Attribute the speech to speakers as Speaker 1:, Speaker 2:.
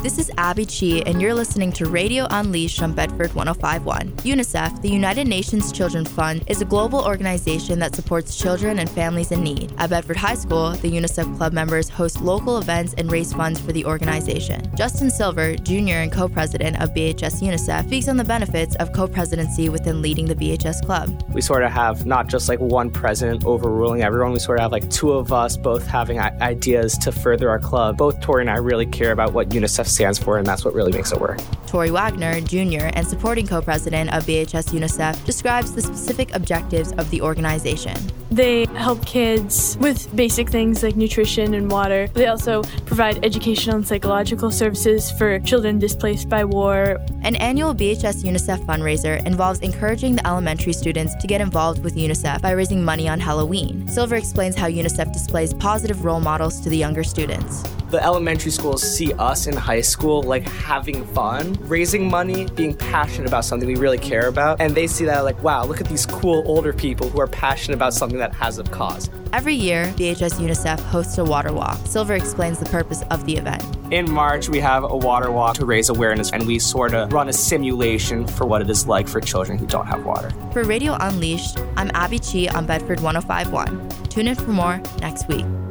Speaker 1: This is Abby Chi, and you're listening to Radio Unleashed on Bedford 105.1. UNICEF, the United Nations Children's Fund, is a global organization that supports children and families in need. At Bedford High School, the UNICEF club members host local events and raise funds for the organization. Justin Silver, Jr. and co-president of BHS UNICEF, speaks on the benefits of co-presidency within leading the BHS club.
Speaker 2: We sort of have not just like one president overruling everyone. We sort of have like two of us both having ideas to further our club. Both Tori and I really care about what UNICEF stands for, and that's what really makes it work.
Speaker 1: Tori Wagner, Jr. and supporting co-president of BHS UNICEF, describes the specific objectives of the organization.
Speaker 3: They help kids with basic things like nutrition and water. They also provide educational and psychological services for children displaced by war.
Speaker 1: An annual BHS UNICEF fundraiser involves encouraging the elementary students to get involved with UNICEF by raising money on Halloween. Silver explains how UNICEF displays positive role models to the younger students.
Speaker 2: The elementary schools see us in high school like having fun, raising money, being passionate about something we really care about, and they see that like, wow, look at these cool older people who are passionate about something that has a cause.
Speaker 1: Every year, BHS UNICEF hosts a water walk. Silver explains the purpose of the event.
Speaker 2: In March, we have a water walk to raise awareness, and we sort of run a simulation for what it is like for children who don't have water.
Speaker 1: For Radio Unleashed, I'm Abby Chi on Bedford 105.1. Tune in for more next week.